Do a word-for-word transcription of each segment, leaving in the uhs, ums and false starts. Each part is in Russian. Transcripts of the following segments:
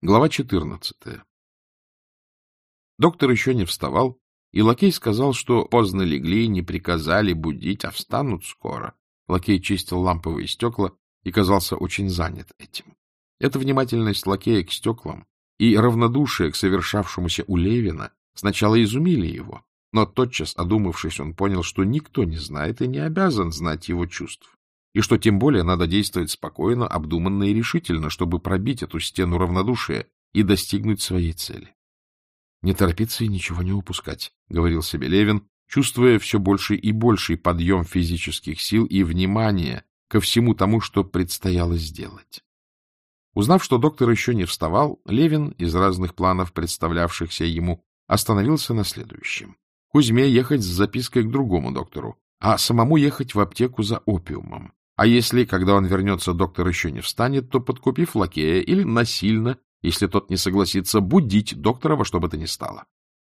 Глава четырнадцатая. Доктор еще не вставал, и лакей сказал, что поздно легли, не приказали будить, а встанут скоро. Лакей чистил ламповые стекла и казался очень занят этим. Эта внимательность лакея к стеклам и равнодушие к совершавшемуся у Левина сначала изумили его, но тотчас, одумавшись, он понял, что никто не знает и не обязан знать его чувств, и что тем более надо действовать спокойно, обдуманно и решительно, чтобы пробить эту стену равнодушия и достигнуть своей цели. «Не торопиться и ничего не упускать», — говорил себе Левин, чувствуя все больший и больший подъем физических сил и внимания ко всему тому, что предстояло сделать. Узнав, что доктор еще не вставал, Левин из разных планов, представлявшихся ему, остановился на следующем. Кузьме ехать с запиской к другому доктору, а самому ехать в аптеку за опиумом. А если, когда он вернется, доктор еще не встанет, то, подкупив лакея или насильно, если тот не согласится, будить доктора во что бы то ни стало.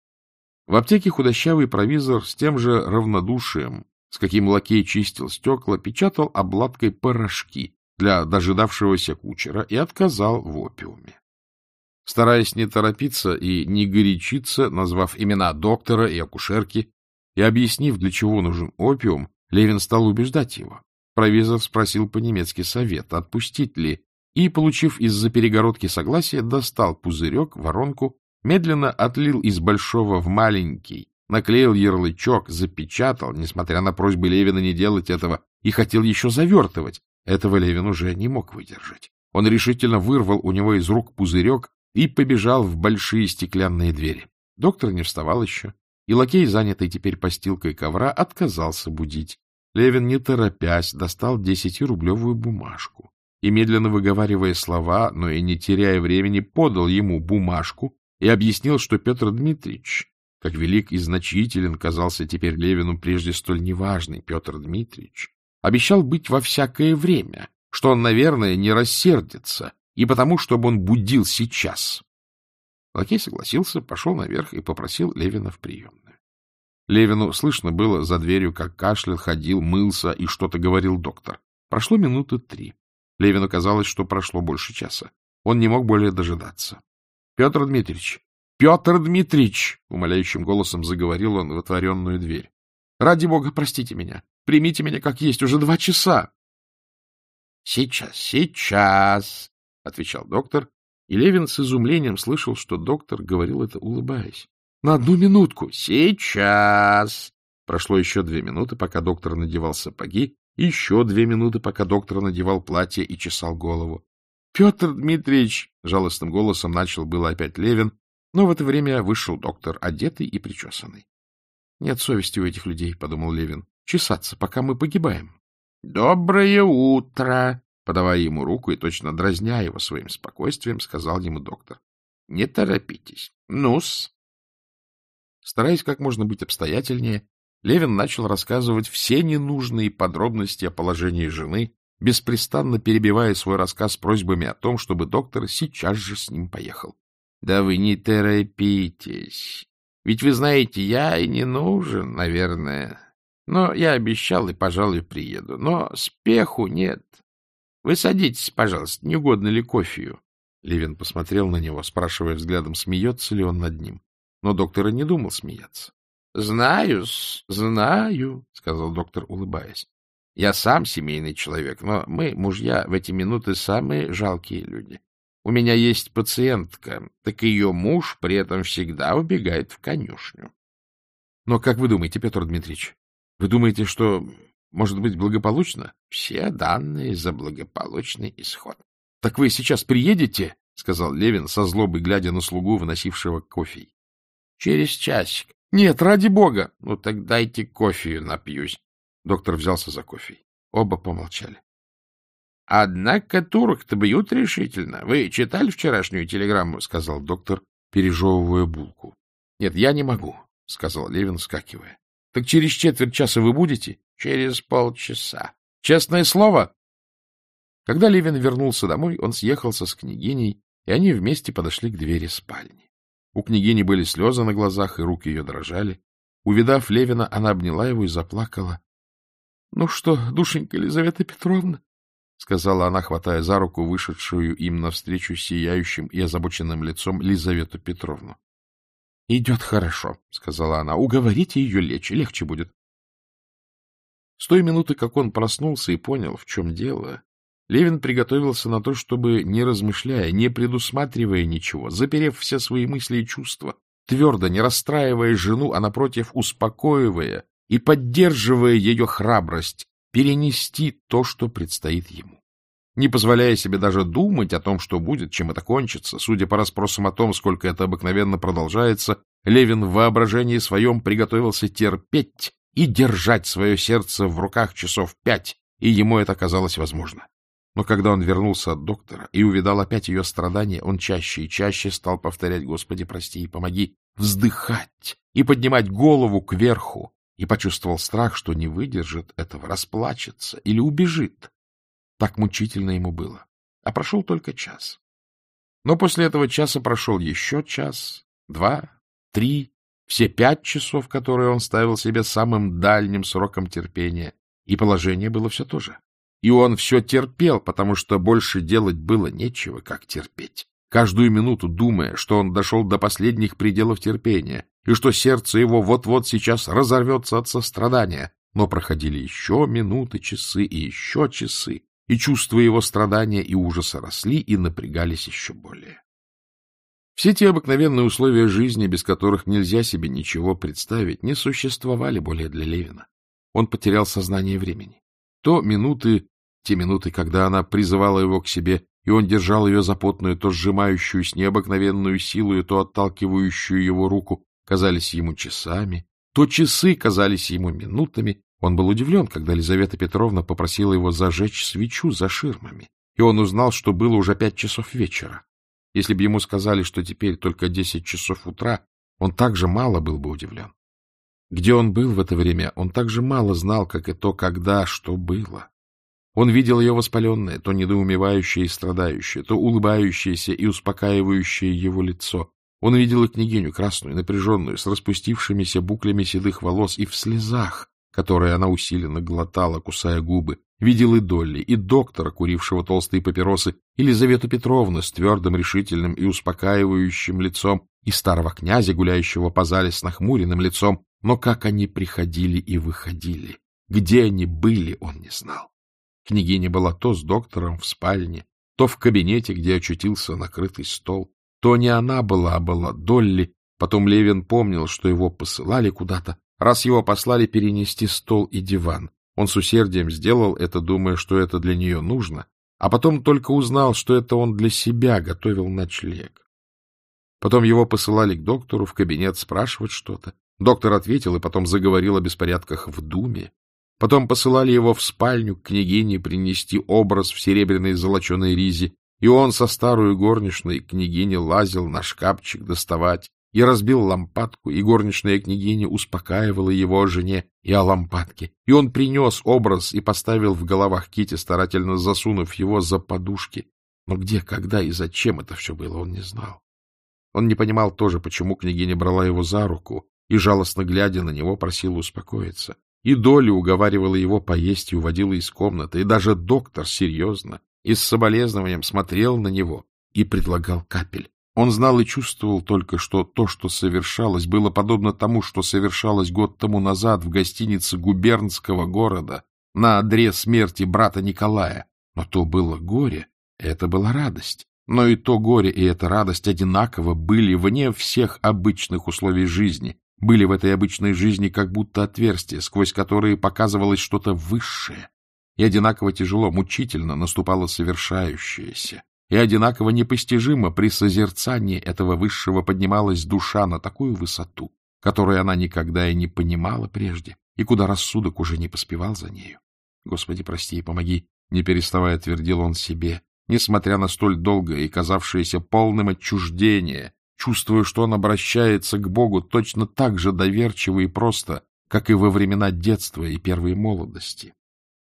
В аптеке худощавый провизор с тем же равнодушием, с каким лакей чистил стекла, печатал обладкой порошки для дожидавшегося кучера и отказал в опиуме. Стараясь не торопиться и не горячиться, назвав имена доктора и акушерки и объяснив, для чего нужен опиум, Левин стал убеждать его. Провизор спросил по-немецки совета, отпустить ли, и, получив из-за перегородки согласие, достал пузырек, воронку, медленно отлил из большого в маленький, наклеил ярлычок, запечатал, несмотря на просьбы Левина не делать этого, и хотел еще завертывать. Этого Левин уже не мог выдержать. Он решительно вырвал у него из рук пузырек и побежал в большие стеклянные двери. Доктор не вставал еще, и лакей, занятый теперь постилкой ковра, отказался будить. Левин, не торопясь, достал десятирублевую бумажку и, медленно выговаривая слова, но и не теряя времени, подал ему бумажку и объяснил, что Петр Дмитриевич, как велик и значителен казался теперь Левину прежде столь неважный Петр Дмитриевич, обещал быть во всякое время, что он, наверное, не рассердится, и потому, чтобы он будил сейчас. Лакей согласился, пошел наверх и попросил Левина в приемную. Левину слышно было за дверью, как кашлял, ходил, мылся и что-то говорил доктор. Прошло минуты три. Левину казалось, что прошло больше часа. Он не мог более дожидаться. — Петр Дмитриевич! Петр Дмитриевич! — умоляющим голосом заговорил он в отворенную дверь. — Ради бога, простите меня. Примите меня как есть. Уже два часа. — Сейчас, сейчас! — отвечал доктор, и Левин с изумлением слышал, что доктор говорил это, улыбаясь. — На одну минутку. — Сейчас! Прошло еще две минуты, пока доктор надевал сапоги, и еще две минуты, пока доктор надевал платье и чесал голову. — Петр Дмитриевич! — жалостным голосом начал было опять Левин, но в это время вышел доктор, одетый и причесанный. — Нет совести у этих людей, — подумал Левин, — чесаться, пока мы погибаем. — Доброе утро! — подавая ему руку и точно дразня его своим спокойствием, сказал ему доктор. — Не торопитесь. Ну-с. Стараясь как можно быть обстоятельнее, Левин начал рассказывать все ненужные подробности о положении жены, беспрестанно перебивая свой рассказ просьбами о том, чтобы доктор сейчас же с ним поехал. — Да вы не торопитесь. Ведь вы знаете, я и не нужен, наверное. Но я обещал и, пожалуй, приеду. Но спеху нет. Вы садитесь, пожалуйста, не угодно ли кофею? Левин посмотрел на него, спрашивая взглядом, смеется ли он над ним. Но доктор и не думал смеяться. — Знаю-с, знаю, — сказал доктор, улыбаясь. — Я сам семейный человек, но мы, мужья, в эти минуты самые жалкие люди. У меня есть пациентка, так ее муж при этом всегда убегает в конюшню. — Но как вы думаете, Петр Дмитриевич, вы думаете, что может быть благополучно? — Все данные за благополучный исход. — Так вы сейчас приедете? — сказал Левин, со злобой глядя на слугу, выносившего кофе. — Через часик. — Нет, ради бога. — Ну так дайте кофею напьюсь. Доктор взялся за кофе. Оба помолчали. — Однако турок-то бьют решительно. Вы читали вчерашнюю телеграмму? — сказал доктор, пережевывая булку. — Нет, я не могу, — сказал Левин, вскакивая. — Так через четверть часа вы будете? — Через полчаса. — Честное слово? Когда Левин вернулся домой, он съехался с княгиней, и они вместе подошли к двери спальни. У княгини были слезы на глазах, и руки ее дрожали. Увидав Левина, она обняла его и заплакала. — Ну что, душенька Елизавета Петровна? — сказала она, хватая за руку вышедшую им навстречу сияющим и озабоченным лицом Лизавету Петровну. — Идет хорошо, — сказала она. — Уговорите ее лечь, легче будет. С той минуты, как он проснулся и понял, в чем дело, Левин приготовился на то, чтобы, не размышляя, не предусматривая ничего, заперев все свои мысли и чувства, твердо не расстраивая жену, а, напротив, успокоивая и поддерживая ее храбрость, перенести то, что предстоит ему. Не позволяя себе даже думать о том, что будет, чем это кончится, судя по расспросам о том, сколько это обыкновенно продолжается, Левин в воображении своем приготовился терпеть и держать свое сердце в руках часов пять, и ему это казалось возможно. Но когда он вернулся от доктора и увидал опять ее страдания, он чаще и чаще стал повторять: «Господи, прости и помоги», вздыхать и поднимать голову кверху, и почувствовал страх, что не выдержит этого, расплачется или убежит. Так мучительно ему было. А прошел только час. Но после этого часа прошел еще час, два, три, все пять часов, которые он ставил себе самым дальним сроком терпения, и положение было все то же. И он все терпел, потому что больше делать было нечего, как терпеть, каждую минуту думая, что он дошел до последних пределов терпения, и что сердце его вот-вот сейчас разорвется от сострадания. Но проходили еще минуты, часы и еще часы, и чувства его страдания и ужаса росли и напрягались еще более. Все те обыкновенные условия жизни, без которых нельзя себе ничего представить, не существовали более для Левина. Он потерял сознание времени. То минуты, те минуты, когда она призывала его к себе, и он держал ее за потную, то сжимающую с необыкновенную силой, то отталкивающую его руку, казались ему часами, то часы казались ему минутами. Он был удивлен, когда Лизавета Петровна попросила его зажечь свечу за ширмами, и он узнал, что было уже пять часов вечера. Если бы ему сказали, что теперь только десять часов утра, он также мало был бы удивлен. Где он был в это время, он также мало знал, как и то, когда, что было. Он видел ее воспаленное, то недоумевающее и страдающее, то улыбающееся и успокаивающее его лицо. Он видел и княгиню, красную, напряженную, с распустившимися буклями седых волос и в слезах, которые она усиленно глотала, кусая губы. Видел и Долли, и доктора, курившего толстые папиросы, и Лизавету Петровну с твердым, решительным и успокаивающим лицом, и старого князя, гуляющего по зале с нахмуренным лицом. Но как они приходили и выходили, где они были, он не знал. Княгиня была то с доктором в спальне, то в кабинете, где очутился накрытый стол. То не она была, а была Долли. Потом Левин помнил, что его посылали куда-то, раз его послали перенести стол и диван. Он с усердием сделал это, думая, что это для нее нужно, а потом только узнал, что это он для себя готовил ночлег. Потом его посылали к доктору в кабинет спрашивать что-то. Доктор ответил и потом заговорил о беспорядках в Думе. Потом посылали его в спальню к княгине принести образ в серебряной золоченой ризе, и он со старой горничной княгини лазил на шкафчик доставать, и разбил лампадку, и горничная княгиня успокаивала его о жене и о лампадке. И он принес образ и поставил в головах Кити, старательно засунув его за подушки. Но где, когда и зачем это все было, он не знал. Он не понимал тоже, почему княгиня брала его за руку и, жалостно глядя на него, просила успокоиться. И Доля уговаривала его поесть и уводила из комнаты, и даже доктор серьезно и с соболезнованием смотрел на него и предлагал капель. Он знал и чувствовал только, что то, что совершалось, было подобно тому, что совершалось год тому назад в гостинице губернского города на одре смерти брата Николая. Но то было горе, это была радость. Но и то горе, и эта радость одинаково были вне всех обычных условий жизни, были в этой обычной жизни как будто отверстия, сквозь которые показывалось что-то высшее. И одинаково тяжело, мучительно наступало совершающееся. И одинаково непостижимо при созерцании этого высшего поднималась душа на такую высоту, которую она никогда и не понимала прежде, и куда рассудок уже не поспевал за нею. «Господи, прости и помоги», — не переставая твердил он себе, несмотря на столь долгое и казавшееся полным отчуждение, чувствуя, что он обращается к Богу точно так же доверчиво и просто, как и во времена детства и первой молодости.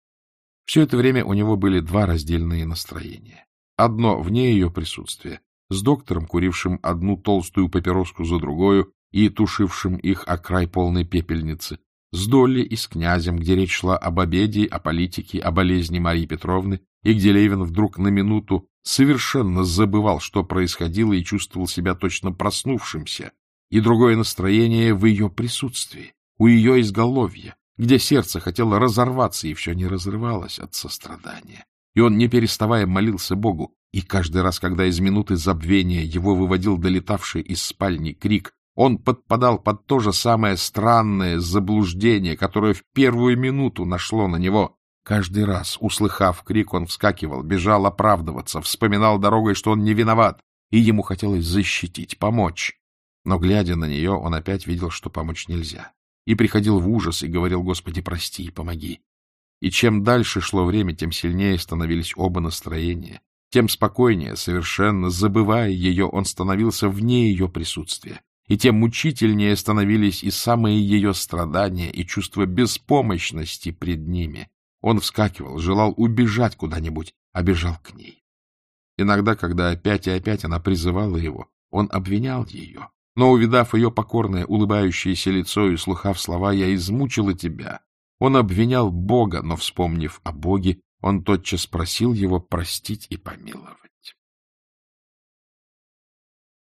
Все это время у него были два раздельные настроения. Одно вне ее присутствия, с доктором, курившим одну толстую папироску за другою и тушившим их о край полной пепельницы, с Долли и с князем, где речь шла об обеде, о политике, о болезни Марии Петровны, и где Левин вдруг на минуту совершенно забывал, что происходило, и чувствовал себя точно проснувшимся, и другое настроение в ее присутствии, у ее изголовья, где сердце хотело разорваться и все не разрывалось от сострадания. И он, не переставая, молился Богу, и каждый раз, когда из минуты забвения его выводил долетавший из спальни крик, он подпадал под то же самое странное заблуждение, которое в первую минуту нашло на него. Каждый раз, услыхав крик, он вскакивал, бежал оправдываться, вспоминал дорогой, что он не виноват, и ему хотелось защитить, помочь. Но, глядя на нее, он опять видел, что помочь нельзя, и приходил в ужас и говорил: «Господи, прости и помоги». И чем дальше шло время, тем сильнее становились оба настроения, тем спокойнее, совершенно забывая ее, он становился вне ее присутствия, и тем мучительнее становились и самые ее страдания, и чувство беспомощности пред ними. Он вскакивал, желал убежать куда-нибудь, а бежал к ней. Иногда, когда опять и опять она призывала его, он обвинял ее, но, увидав ее покорное, улыбающееся лицо и услыхав слова «я измучила тебя», он обвинял Бога, но, вспомнив о Боге, он тотчас просил его простить и помиловать.